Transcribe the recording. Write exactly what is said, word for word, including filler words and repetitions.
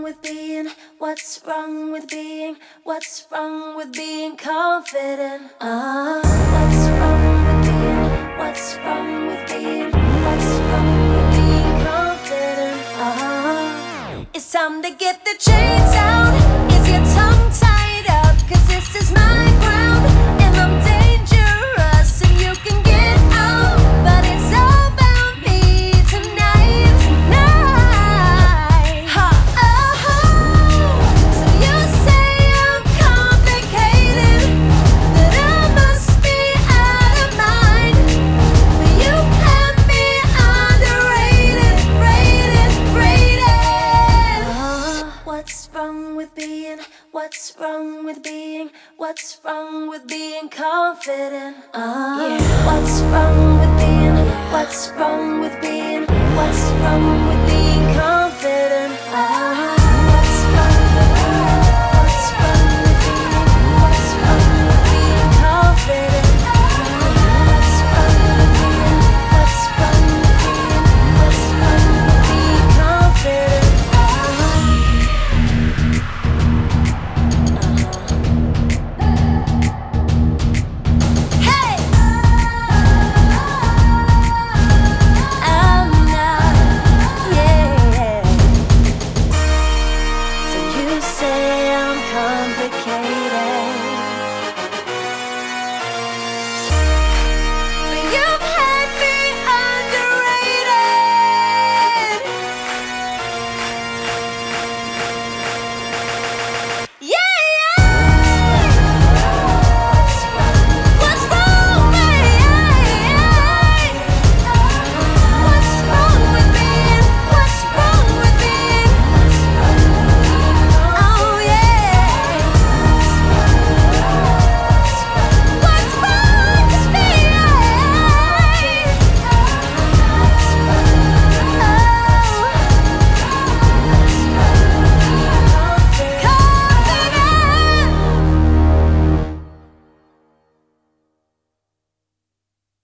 with being? What's wrong with being? What's wrong with being confident? Ah, what's wrong with being? What's wrong with being? What's wrong with being confident? Ah, it's time to get the chains out. Is your tongue tied up? 'Cause this is my ground and I'm dangerous and you can get out, but it's all about me tonight, tonight. Ha, oh, so you say I'm complicated, that I must be out of mind, but you have me underrated, rated, rated. Uh, what's wrong with being? What's wrong with being? What's wrong with being confident? Uh, yeah. What's wrong with being? What's wrong with being? What's wrong with